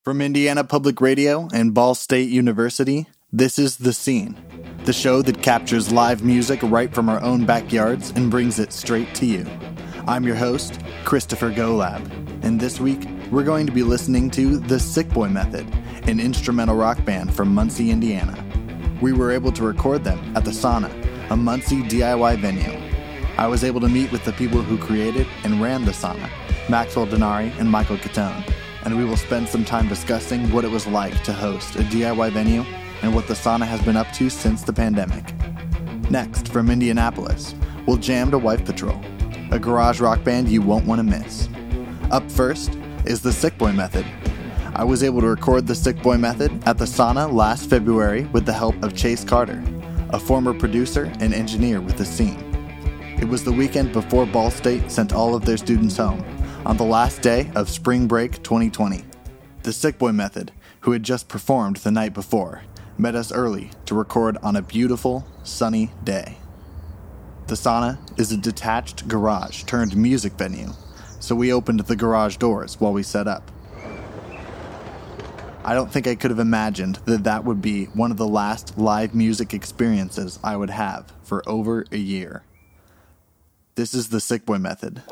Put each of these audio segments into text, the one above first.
From Indiana Public Radio and Ball State University, this is The Scene, the show that captures live music right from our own backyards and brings it straight to you. I'm your host, Christopher Golab, and this week we're going to be listening to The Sick Boy Method, an instrumental rock band from Muncie, Indiana. We were able to record them at the Sauna, a Muncie DIY venue. I was able to meet with the people who created and ran the Sauna, Maxwell Denari and Michael Catone, and we will spend some time discussing what it was like to host a DIY venue and what the Sauna has been up to since the pandemic. Next, from Indianapolis, we'll jam to Wife Patrol, a garage rock band you won't want to miss. Up first is The Sick Boy Method. I was able to record The Sick Boy Method at the Sauna last February with the help of Chase Carter, a former producer and engineer with The Scene. It was the weekend before Ball State sent all of their students home, on the last day of Spring Break 2020. The Sick Boy Method, who had just performed the night before, met us early to record on a beautiful, sunny day. The Sauna is a detached garage turned music venue, so we opened the garage doors while we set up. I don't think I could have imagined that that would be one of the last live music experiences I would have for over a year. This is The Sick Boy Method.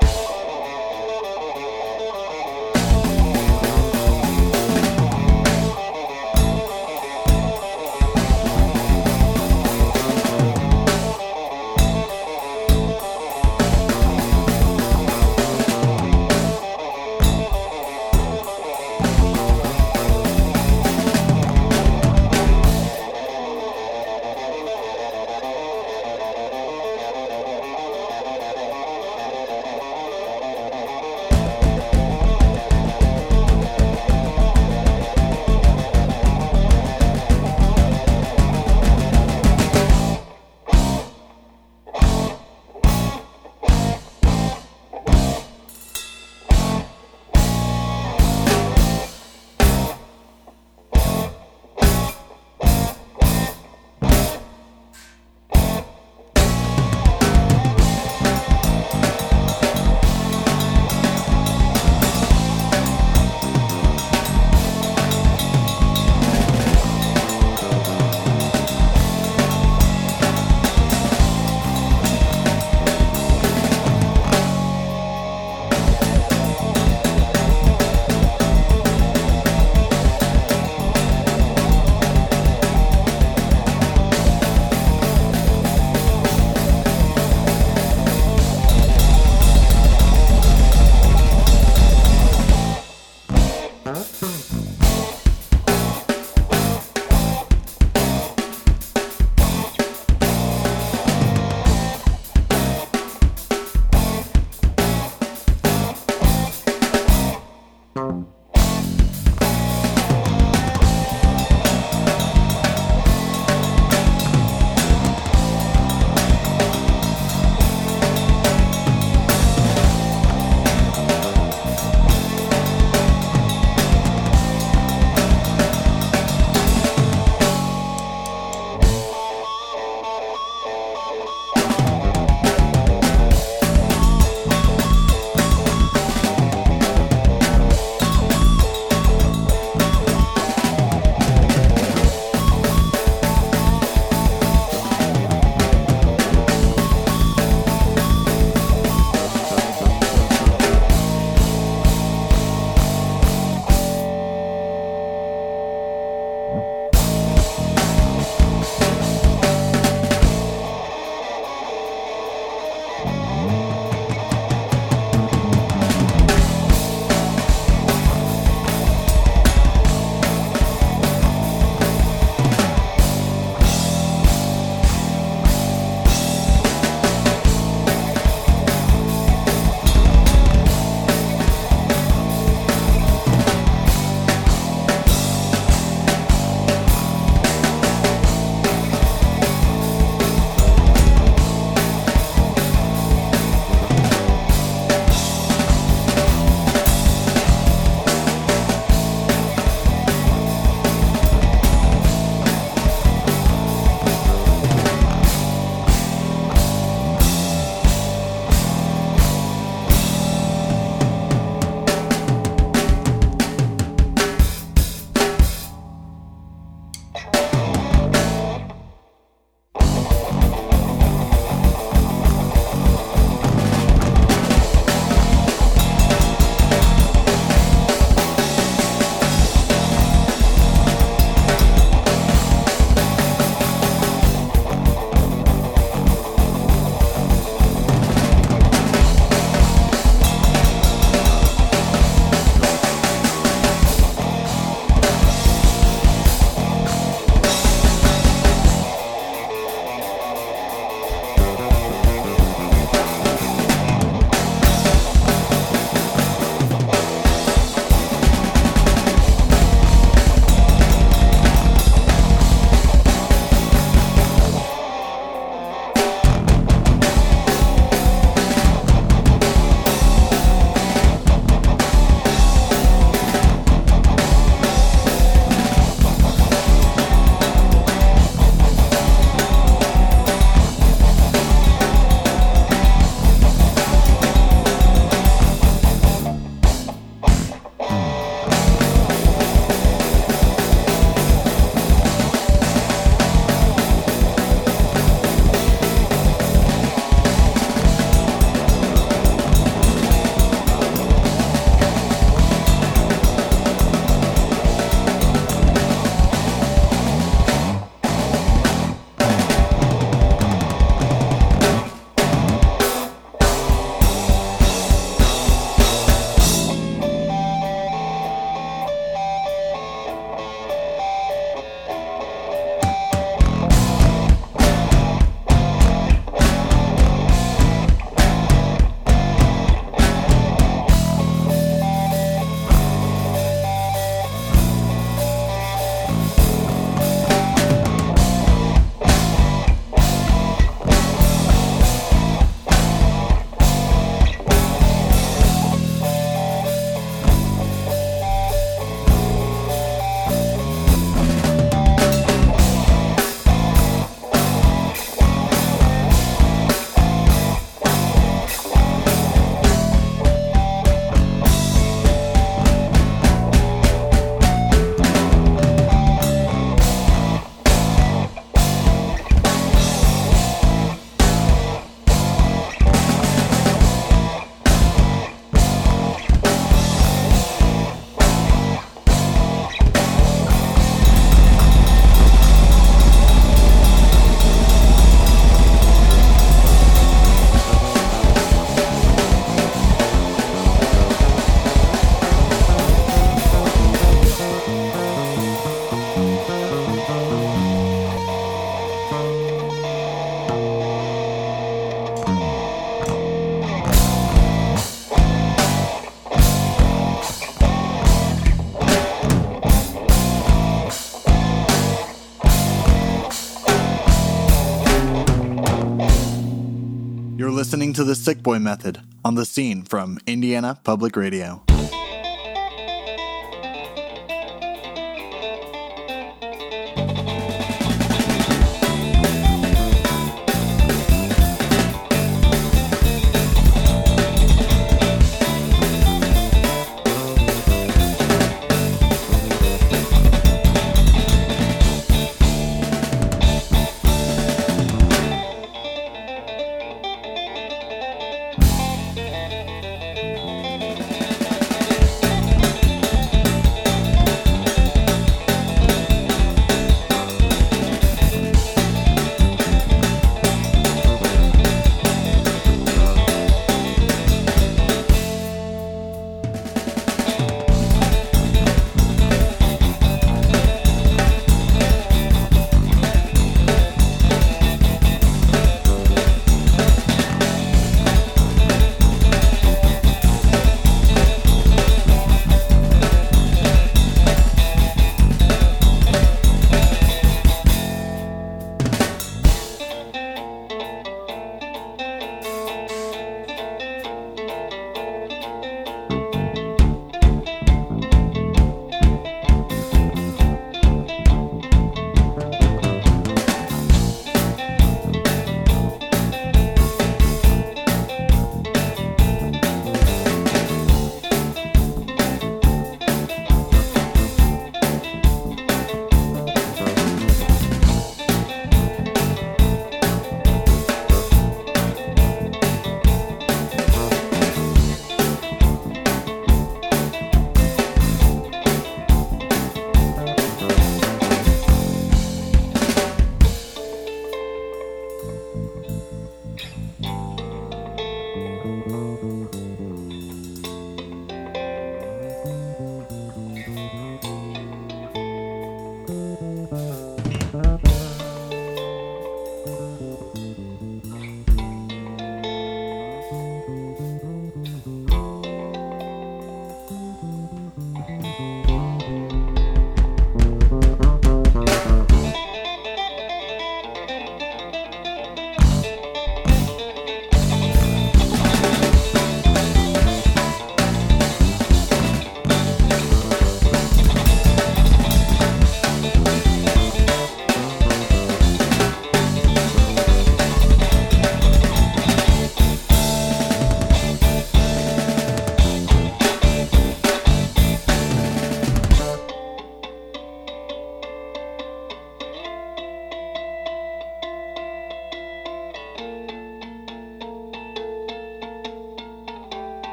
listening to The Sick Boy Method on The Scene from Indiana Public Radio.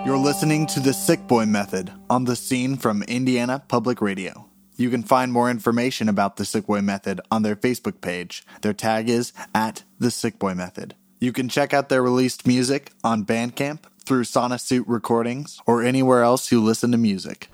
You're listening to the Sick Boy Method on The Scene from Indiana Public Radio. You can find more information about the Sick Boy Method on their Facebook page. Their tag is @The Sick Boy Method. You can check out their released music on Bandcamp, through Sonasuit Recordings, or anywhere else you listen to music.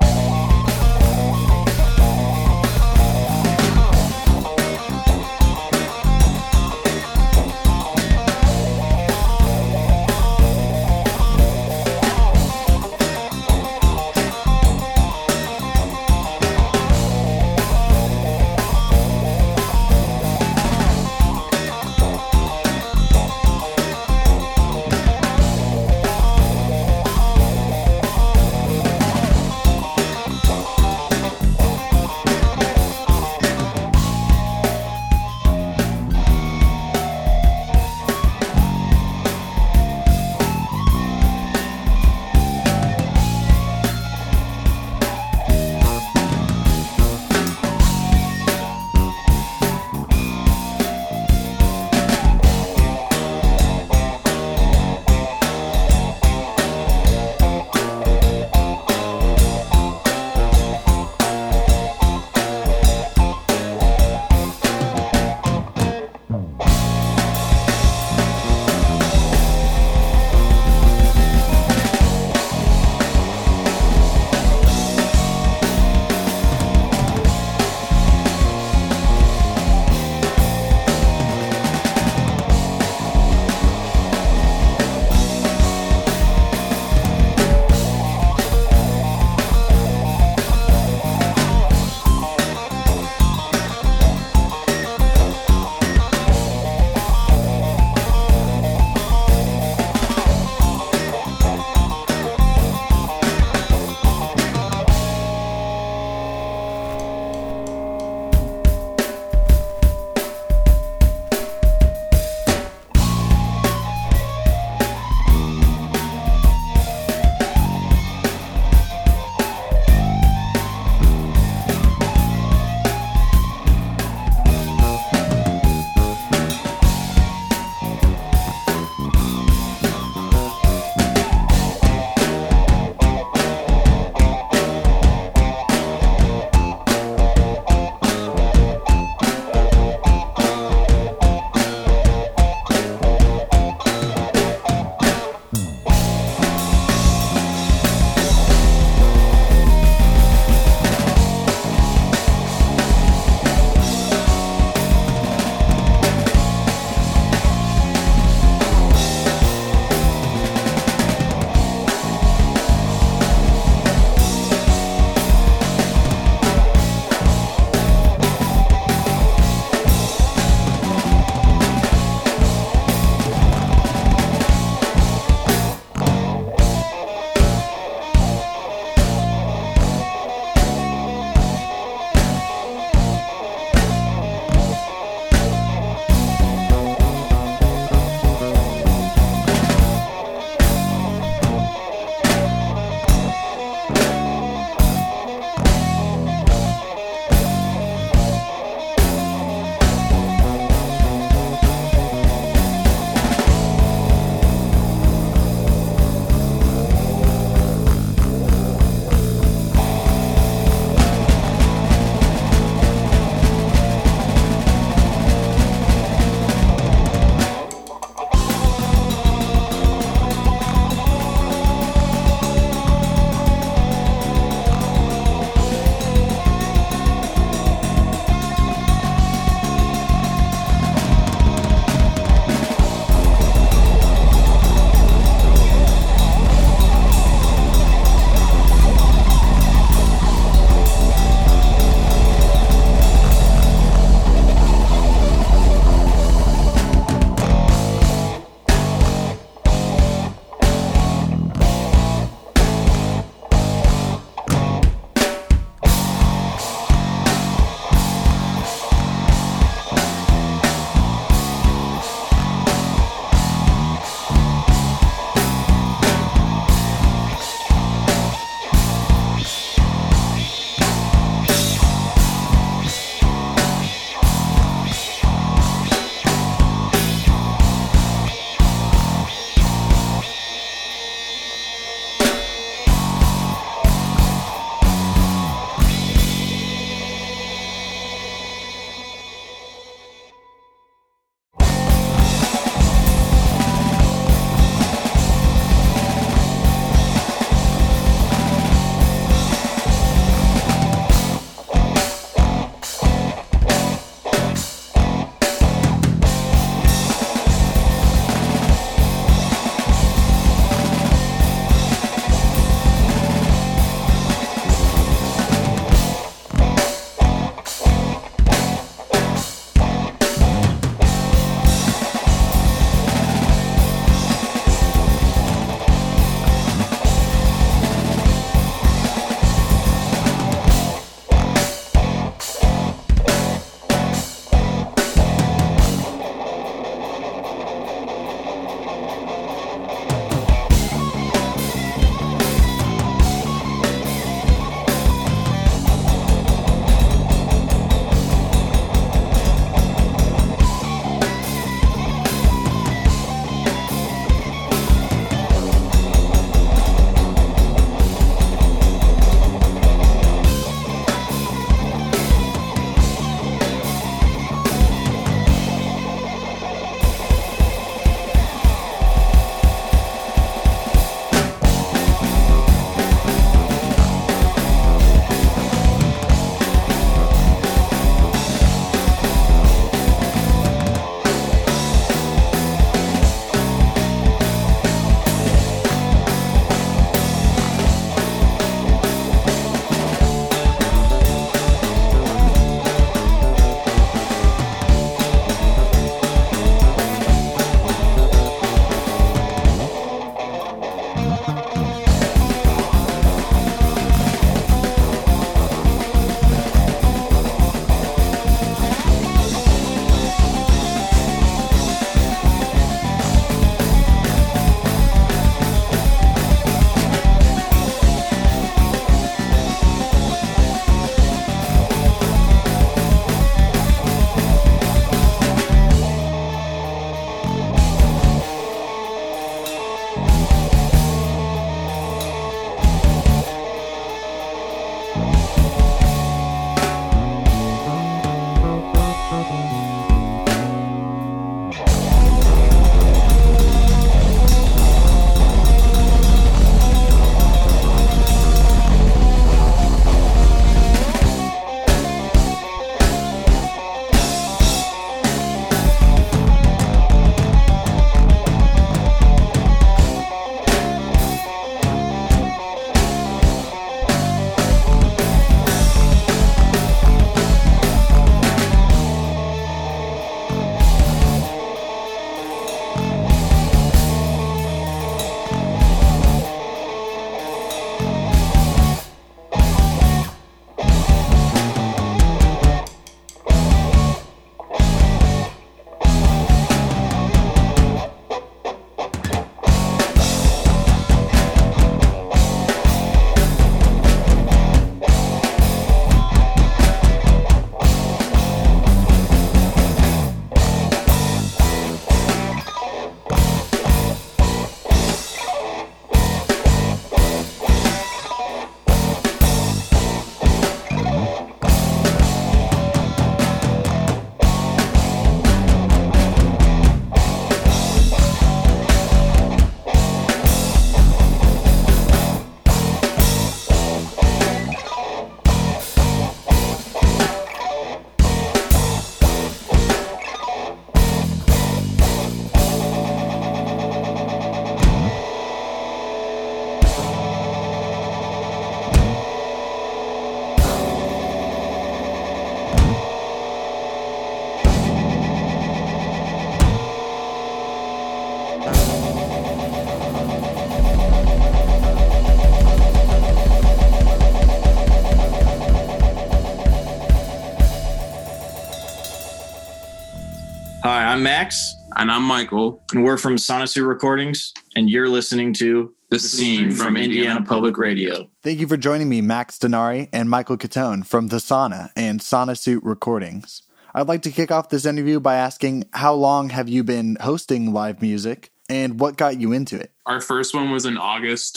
I'm Max. And I'm Michael. And we're from Sonasuit Recordings. And you're listening to The Scene from Indiana Public Radio. Thank you for joining me, Max Denari and Michael Catone from The Sauna and Sonasuit Recordings. I'd like to kick off this interview by asking, how long have you been hosting live music, and what got you into it? Our first one was in August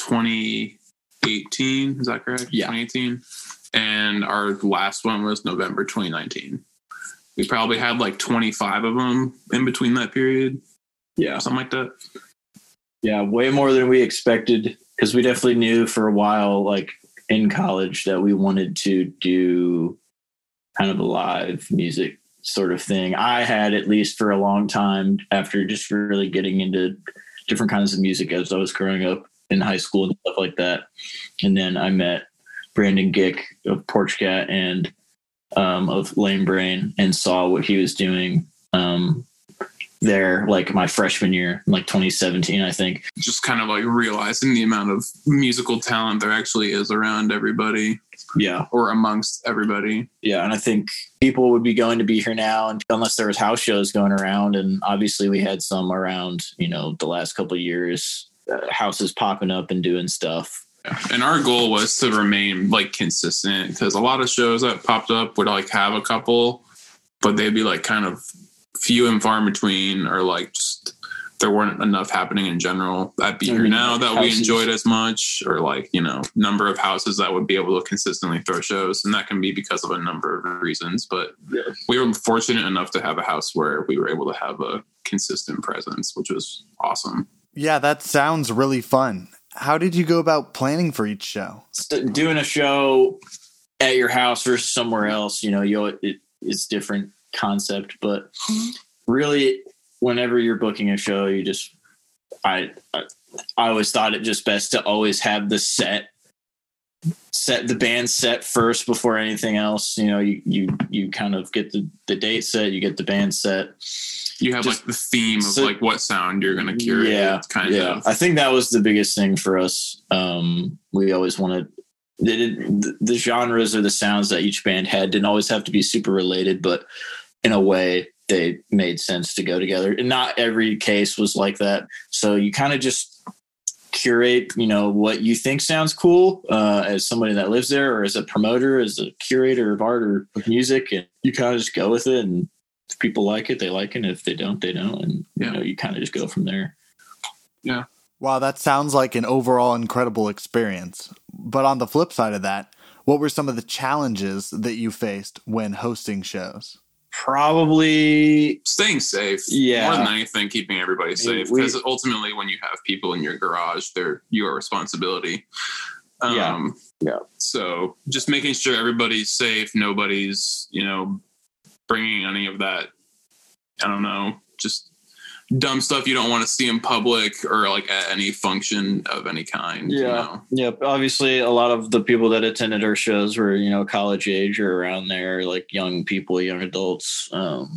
2018. Is that correct? Yeah. 2018. And our last one was November 2019. We probably had like 25 of them in between that period. Yeah. Something like that. Yeah, way more than we expected, because we definitely knew for a while, like in college, that we wanted to do kind of a live music sort of thing. I had, at least for a long time, after just really getting into different kinds of music as I was growing up in high school and stuff like that. And then I met Brandon Gick of Porch Cat and of Lame Brain, and saw what he was doing there, like my freshman year, like 2017, I think. Just kind of like realizing the amount of musical talent there actually is around everybody. Yeah. Or amongst everybody. Yeah. And I think people would be going to be here now, and unless there was house shows going around. And obviously we had some around, the last couple of years, houses popping up and doing stuff. Yeah. And our goal was to remain like consistent, because a lot of shows that popped up would like have a couple, but they'd be like kind of few and far in between, or like just there weren't enough happening in general at Be Here Now that we enjoyed as much, or like, number of houses that would be able to consistently throw shows. And that can be because of a number of reasons, but we were fortunate enough to have a house where we were able to have a consistent presence, which was awesome. Yeah, that sounds really fun. How did you go about planning for each show? Doing a show at your house versus somewhere else, it's different concept, but really whenever you're booking a show, you just, I always thought it just best to always have the set the band set first before anything else. You kind of get the date set, you get the band set. You have like the theme of like what sound you're going to curate. Yeah, kind of. I think that was the biggest thing for us. We always wanted the genres or the sounds that each band had didn't always have to be super related, but in a way they made sense to go together. And not every case was like that. So you kind of just curate, what you think sounds cool as somebody that lives there, or as a promoter, as a curator of art or of music, and you kind of just go with it. And if people like it, they like it. And if they don't, they don't. And you kind of just go from there. Yeah. Wow, that sounds like an overall incredible experience. But on the flip side of that, what were some of the challenges that you faced when hosting shows? Probably staying safe. Yeah. More than anything, keeping everybody safe. Because ultimately, when you have people in your garage, they're your responsibility. Yeah. So just making sure everybody's safe, nobody's, bringing any of that, I don't know, just dumb stuff you don't want to see in public or like at any function of any kind. Yeah. Yep. Obviously a lot of the people that attended our shows were, college age or around there, like young people, young adults.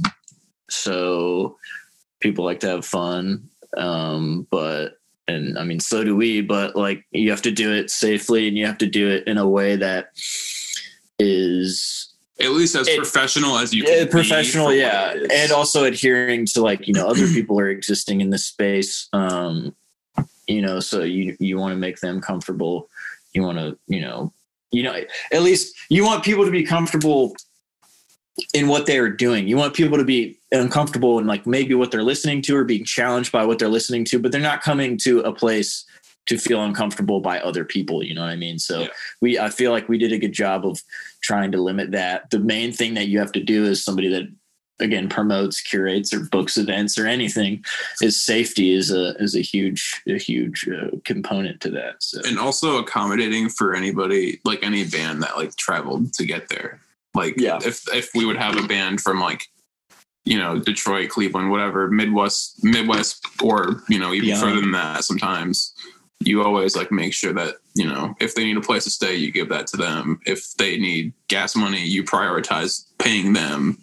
So people like to have fun. So do we, but like you have to do it safely, and you have to do it in a way that is at least as professional as you can. Professional, yeah. And also adhering to like, other people are existing in this space. So you want to make them comfortable. You want to, at least you want people to be comfortable in what they're doing. You want people to be uncomfortable in like maybe what they're listening to, or being challenged by what they're listening to, but they're not coming to a place to feel uncomfortable by other people. You know what I mean? So I feel like we did a good job of trying to limit that. The main thing that you have to do as somebody that, again, promotes, curates, or books events or anything, is safety is a huge component to that. So, and also accommodating for anybody, like any band that like traveled to get there. Like if we would have a band from like, Detroit, Cleveland, whatever, Midwest, or, even further than that, sometimes you always like make sure that, if they need a place to stay, you give that to them. If they need gas money, you prioritize paying them,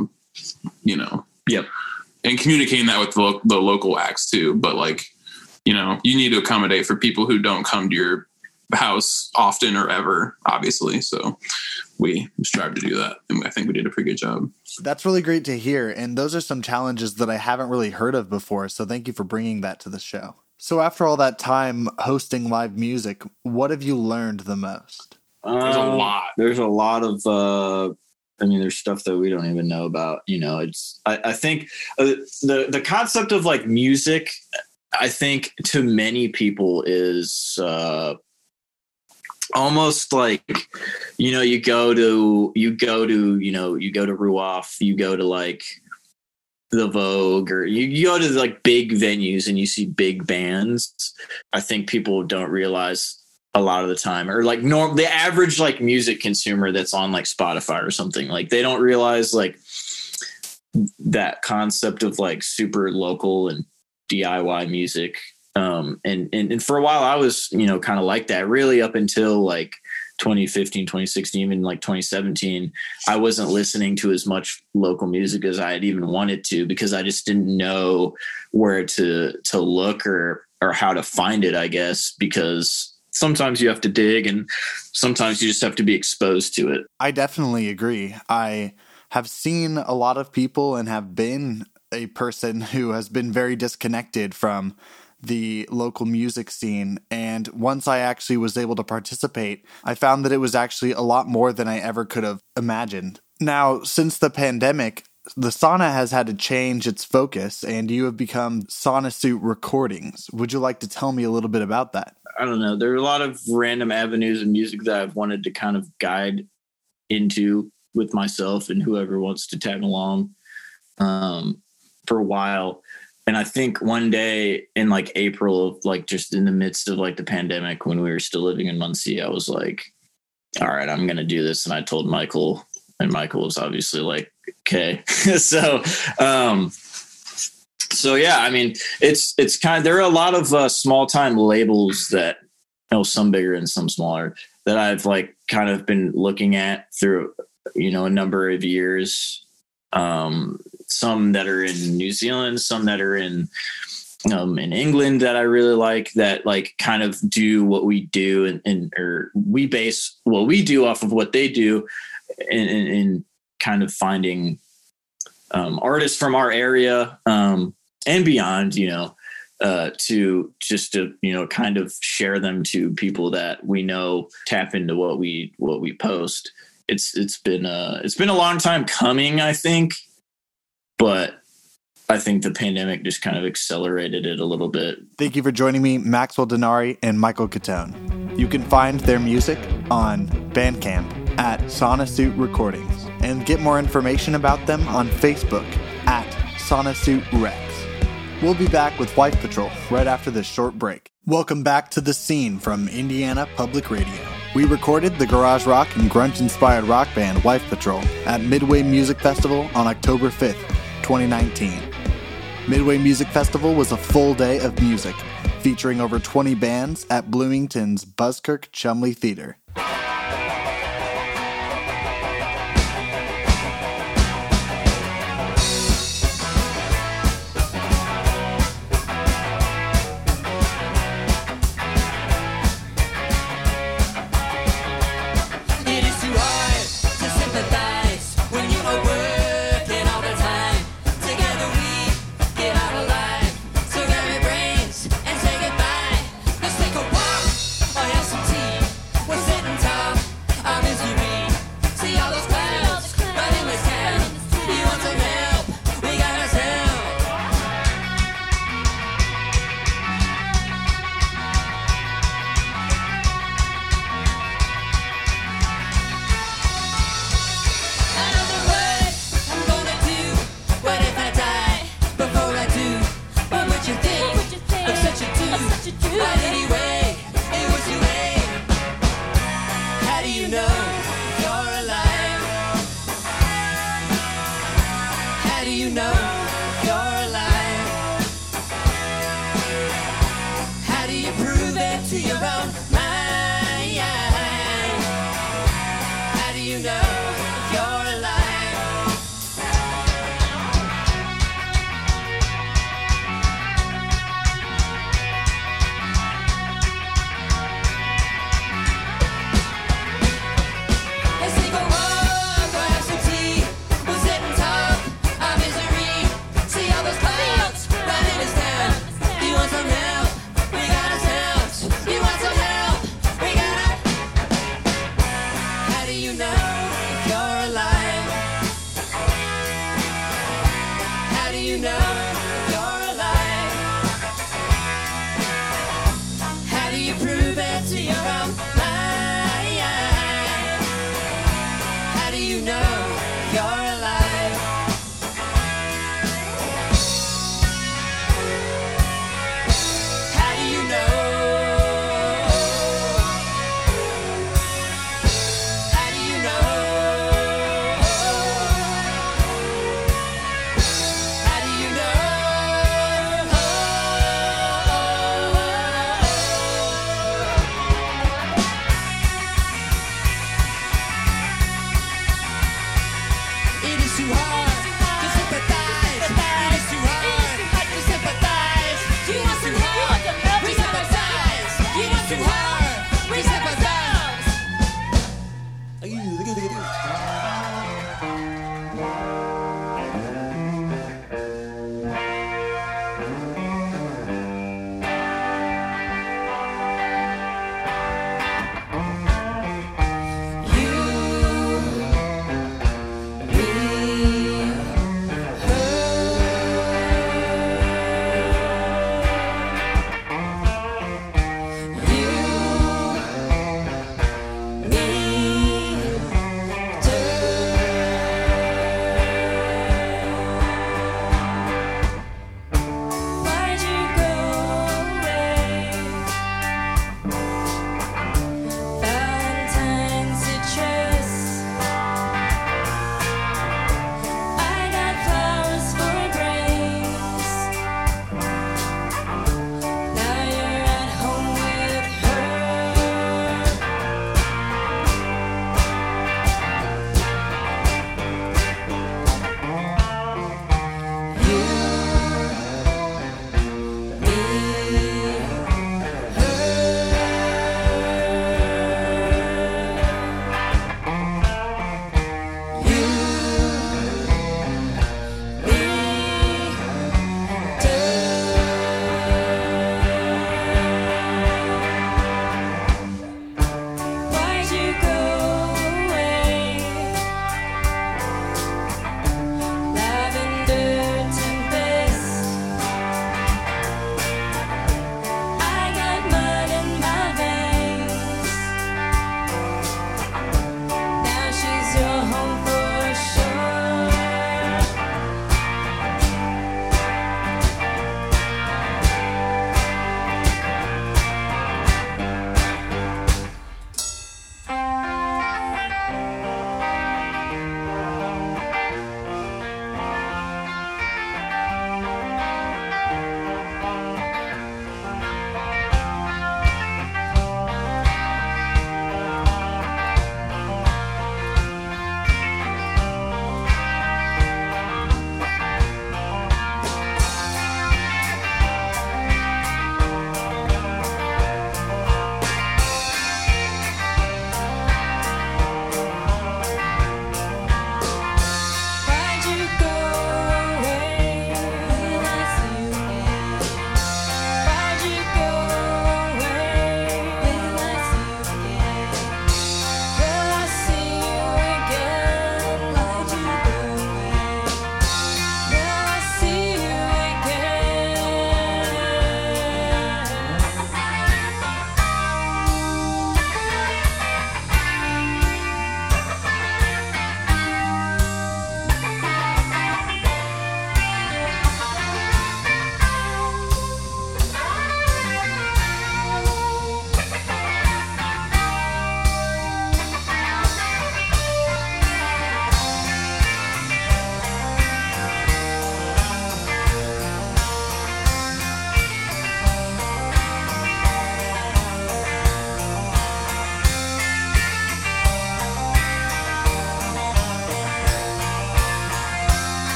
Yep. And communicating that with the local acts too. But like, you need to accommodate for people who don't come to your house often or ever, obviously. So we strive to do that. And I think we did a pretty good job. That's really great to hear. And those are some challenges that I haven't really heard of before. So thank you for bringing that to the show. So after all that time hosting live music, what have you learned the most? There's a lot. There's a lot of, there's stuff that we don't even know about. I think the concept of like music, I think to many people is almost like, you go to Ruoff, you go to like the Vogue, or you go to like big venues and you see big bands. I think people don't realize a lot of the time, or like the average like music consumer that's on like Spotify or something, like they don't realize like that concept of like super local and DIY music. And for a while I was, kind of like that, really up until like 2015, 2016, even like 2017, I wasn't listening to as much local music as I had even wanted to, because I just didn't know where to look or how to find it, I guess, because sometimes you have to dig and sometimes you just have to be exposed to it. I definitely agree. I have seen a lot of people and have been a person who has been very disconnected from the local music scene. And once I actually was able to participate, I found that it was actually a lot more than I ever could have imagined. Now, since the pandemic, the Sauna has had to change its focus, and you have become Sauna Suit Recordings. Would you like to tell me a little bit about that? I don't know. There are a lot of random avenues of music that I've wanted to kind of guide into with myself and whoever wants to tag along for a while. And I think one day in like April of like just in the midst of like the pandemic, when we were still living in Muncie, I was like, all right, I'm going to do this. And I told Michael, and Michael was obviously like, okay. So yeah, I mean, it's kind of, there are a lot of small time labels that, some bigger and some smaller, that I've like kind of been looking at through, a number of years. Some that are in New Zealand, some that are in England that I really like, that like kind of do what we do or we base what we do off of what they do, in kind of finding artists from our area and beyond, to just to kind of share them to people that we know tap into what we post. It's been a long time coming, I think. But I think the pandemic just kind of accelerated it a little bit. Thank you for joining me, Maxwell Denari and Michael Catone. You can find their music on Bandcamp at Sauna Suit Recordings, and get more information about them on Facebook at Sauna Suit Rex. We'll be back with Wife Patrol right after this short break. Welcome back to The Scene from Indiana Public Radio. We recorded the garage rock and grunge-inspired rock band Wife Patrol at Midway Music Festival on October 5th, 2019. Midway Music Festival was a full day of music, featuring over 20 bands at Bloomington's Buskirk Chumley Theater.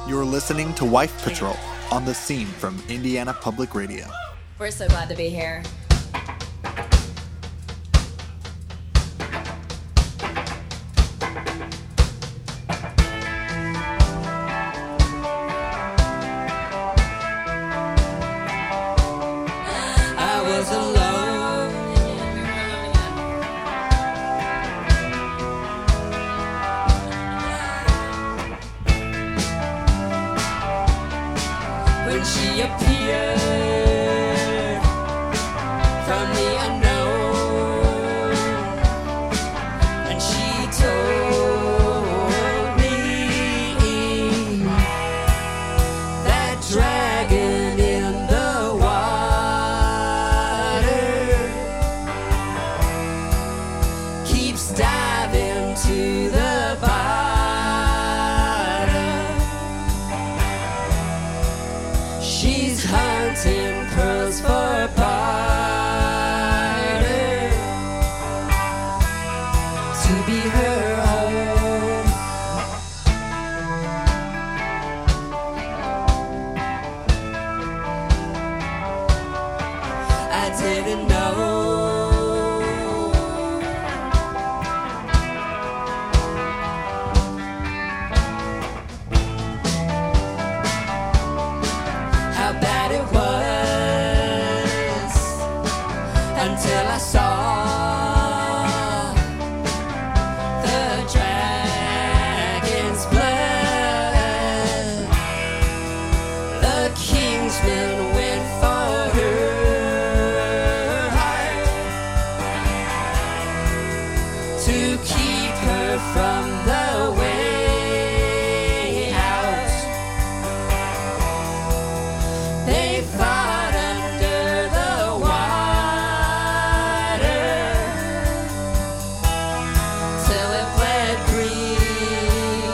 You're listening to Wife Patrol on The Scene from Indiana Public Radio. We're so glad to be here. I was alone when she appeared from the unknown, and she told me that dragon in the water keeps diving to the bottom. She's hunting pearls for barter to be her home. I didn't know how bad it was until I saw the dragon's blood. The Kingsman went for her heart to keep her from the way out. They fought under the water till it bled green.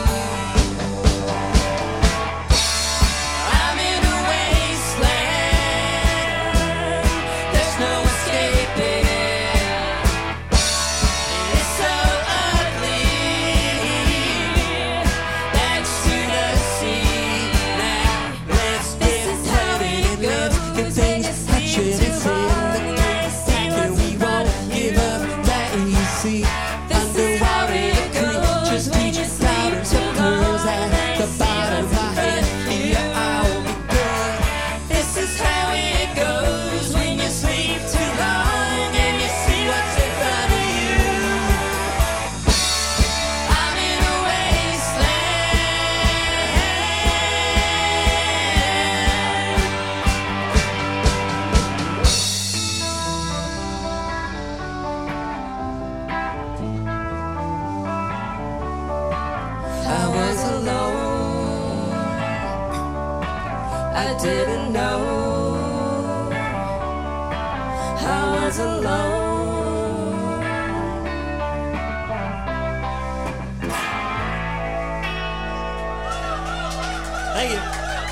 I'm in a wasteland, there's no escaping. It's so ugly next to the sea. Now let's get how it goes. Can things touch it? It's in the dark, and we won't give up that easy. Underwater creatures reach louder to girls at the bottom of my head. Yeah, I'll be good. This is how it goes when you sleep too long and you see what's in front of you. I'm in a wasteland. I was alone. I didn't know. I was alone. Thank you.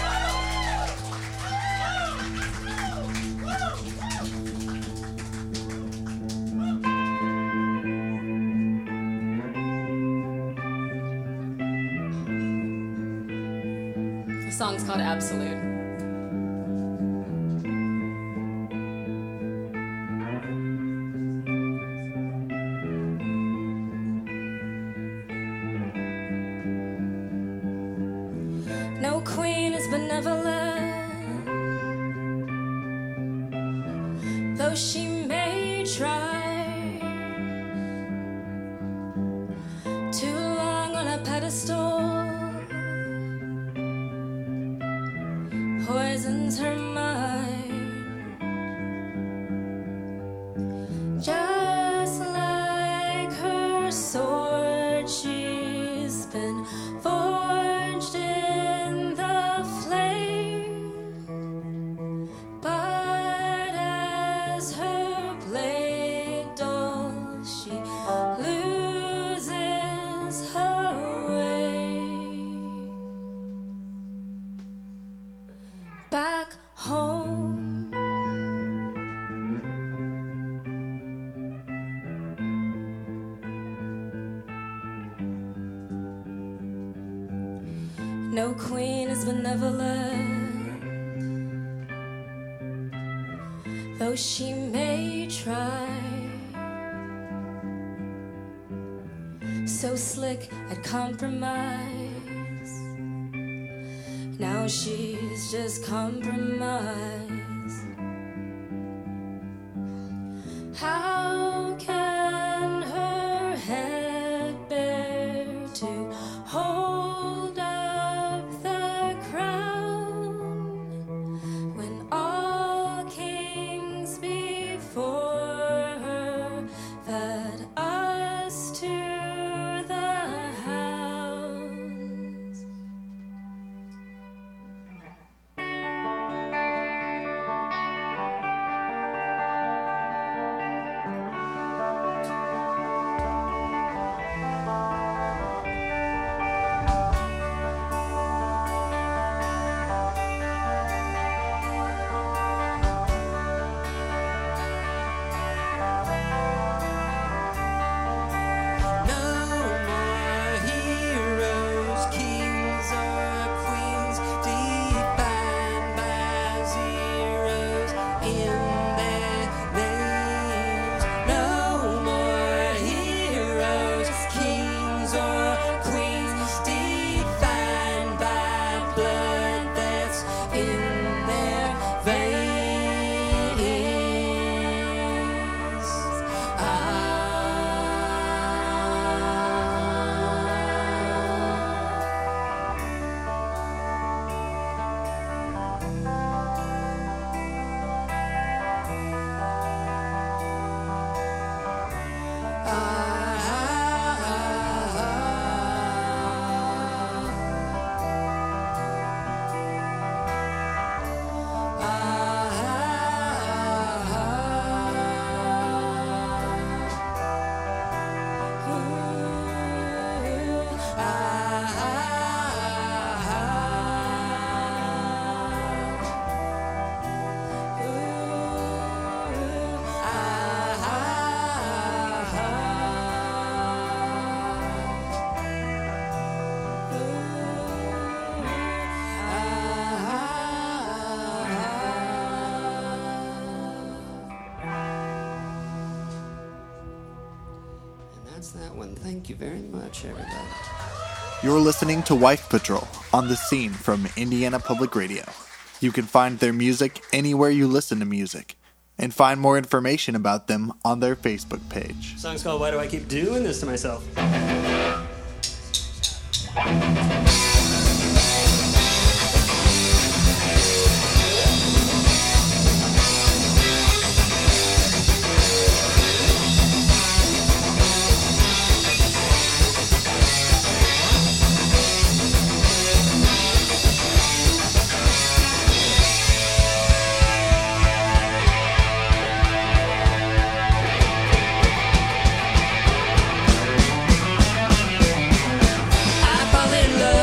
The song's called Absolute. No queen is benevolent, though she may try. Too long on a pedestal poisons her mind. Just like her sword, she's been forged in the flame. But as her blade dulls, she loses her way. Back home, No queen is benevolent, though she may try. So slick at compromise, now she's just compromised. How can her head bear to hold up the crown when all kings before her fed us to the hounds? No more heroes, kings or queens, defined by zeros in their names. No more heroes, kings or queens, defined by blood that's in their veins. And that's that one. Thank you very much, everybody. You're listening to Wife Patrol on The Scene from Indiana Public Radio. You can find their music anywhere you listen to music, and find more information about them on their Facebook page. The song's called Why Do I Keep Doing This to Myself? I fall in love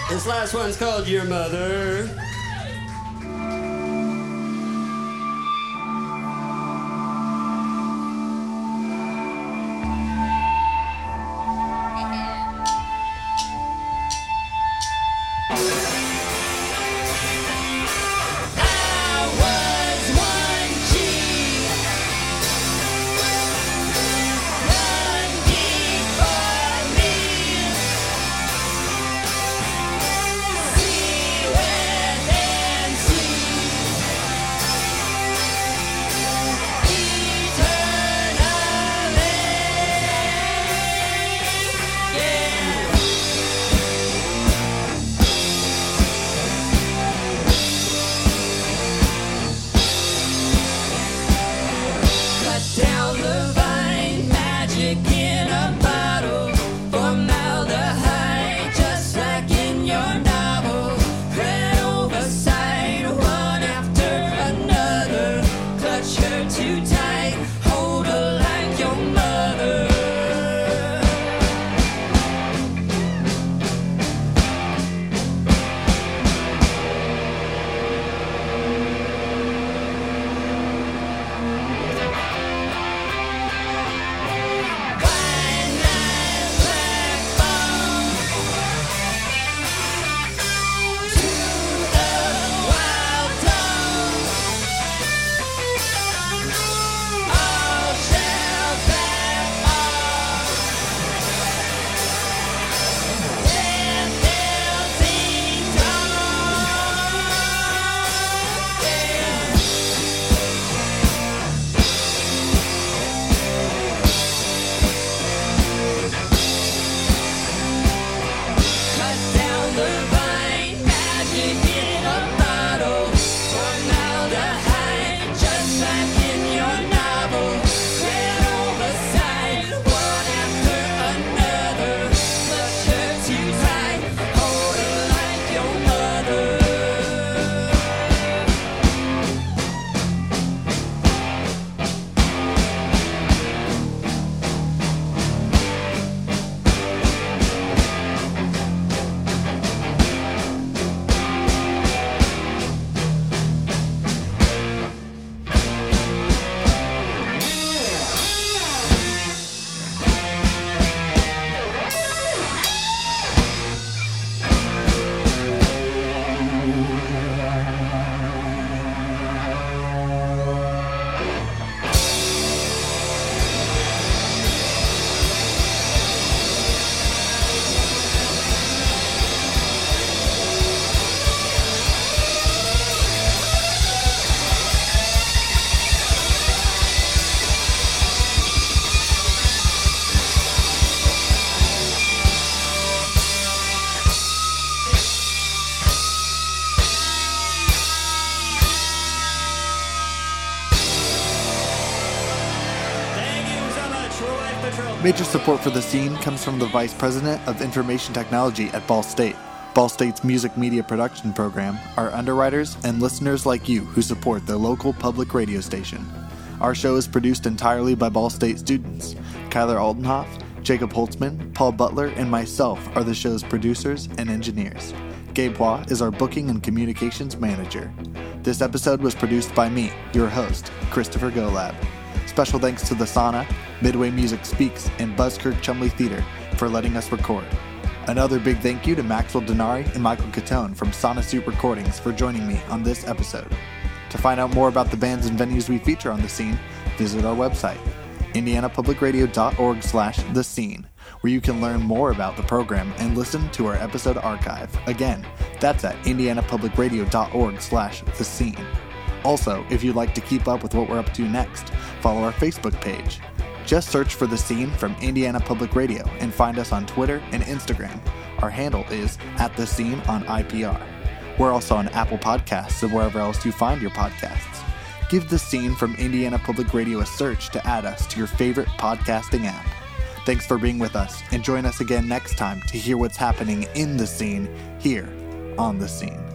This last one's called Your Mother. Major support for The Scene comes from the Vice President of Information Technology at Ball State, Ball State's music media production program, our underwriters, and listeners like you who support their local public radio station. Our show is produced entirely by Ball State students. Kyler Altenhoff, Jacob Holtzman, Paul Butler, and myself are the show's producers and engineers. Gabe Hua is our booking and communications manager. This episode was produced by me, your host, Christopher Golab. Special thanks to The Sauna, Midway Music Speaks, and Buzzkirk Chumley Theater for letting us record. Another big thank you to Maxwell Denari and Michael Catone from Sauna Suit Recordings for joining me on this episode. To find out more about the bands and venues we feature on The Scene, visit our website, indianapublicradio.org/The Scene, where you can learn more about the program and listen to our episode archive. Again, that's at indianapublicradio.org/The Scene. Also, if you'd like to keep up with what we're up to next, follow our Facebook page. Just search for The Scene from Indiana Public Radio and find us on Twitter and Instagram. Our handle is @TheScene on IPR. We're also on Apple Podcasts and wherever else you find your podcasts. Give The Scene from Indiana Public Radio a search to add us to your favorite podcasting app. Thanks for being with us, and join us again next time to hear what's happening in The Scene here on The Scene.